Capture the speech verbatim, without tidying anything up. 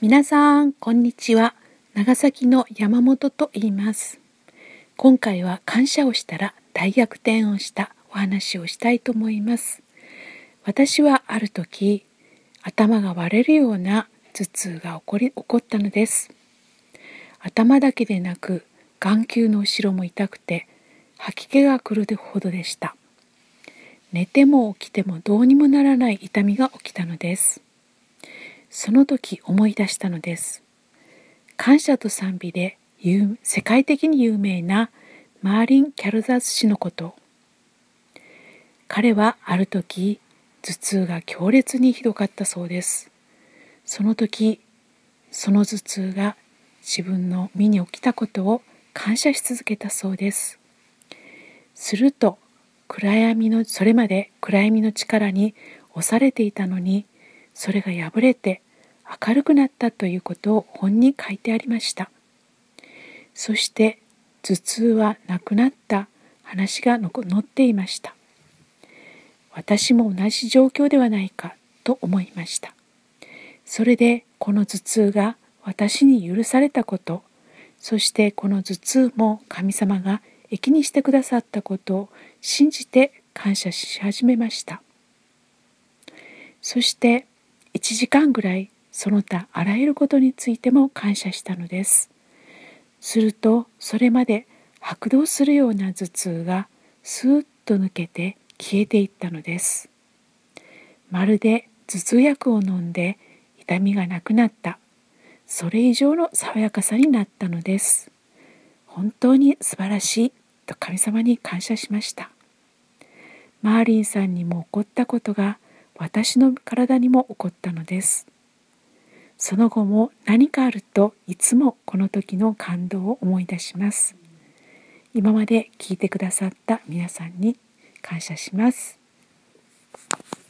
皆さん、こんにちは。長崎の山本と言います。今回は感謝をしたら大逆転をしたお話をしたいと思います。私はある時、頭が割れるような頭痛が起こり、起こったのです。頭だけでなく、眼球の後ろも痛くて、吐き気が来るほどでした。寝ても起きてもどうにもならない痛みが起きたのです。その時思い出したのです。感謝と賛美で世界的に有名なマーリン・キャルザス氏のこと。彼はある時頭痛が強烈にひどかったそうです。その時その頭痛が自分の身に起きたことを感謝し続けたそうです。すると暗闇のそれまで暗闇の力に押されていたのに、それが破れて明るくなったということを本に書いてありました。そして頭痛はなくなった話が載っていました。私も同じ状況ではないかと思いました。それでこの頭痛が私に許されたこと、そしてこの頭痛も神様が益にしてくださったことを信じて感謝し始めました。そしていちじかんぐらいその他あらゆることについても感謝したのです。するとそれまで拍動するような頭痛がスーッと抜けて消えていったのです。まるで頭痛薬を飲んで痛みがなくなった、それ以上の爽やかさになったのです。本当に素晴らしいと神様に感謝しました。マーリンさんにも起こったことが私の体にも起こったのです。その後も何かあるといつもこの時の感動を思い出します。今まで聞いてくださった皆さんに感謝します。